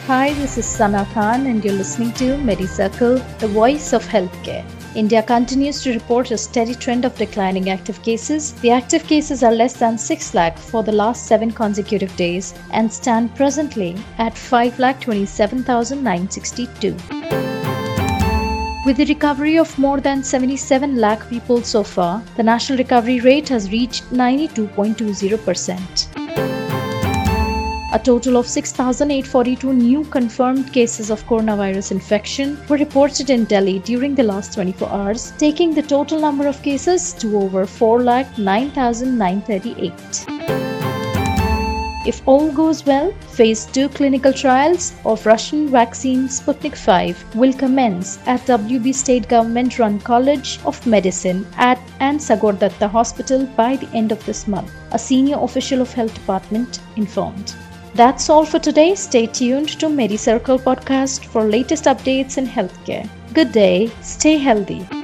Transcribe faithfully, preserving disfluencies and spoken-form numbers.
Hi, this is Sana Khan and you're listening to MediCircle, the voice of healthcare. India continues to report a steady trend of declining active cases. The active cases are less than six lakh for the last seven consecutive days and stand presently at five lakh twenty-seven thousand nine hundred sixty-two. With the recovery of more than seventy-seven lakh people so far, the national recovery rate has reached ninety-two point two zero percent. A total of six thousand eight hundred forty-two new confirmed cases of coronavirus infection were reported in Delhi during the last twenty-four hours, taking the total number of cases to over four lakh nine thousand nine hundred thirty-eight. If all goes well, phase two clinical trials of Russian vaccine Sputnik five will commence at W B State Government-run College of Medicine at and Sagor Datta Hospital by the end of this month, a senior official of Health Department informed. That's all for today. Stay tuned to MediCircle podcast for latest updates in healthcare. Good day, stay healthy.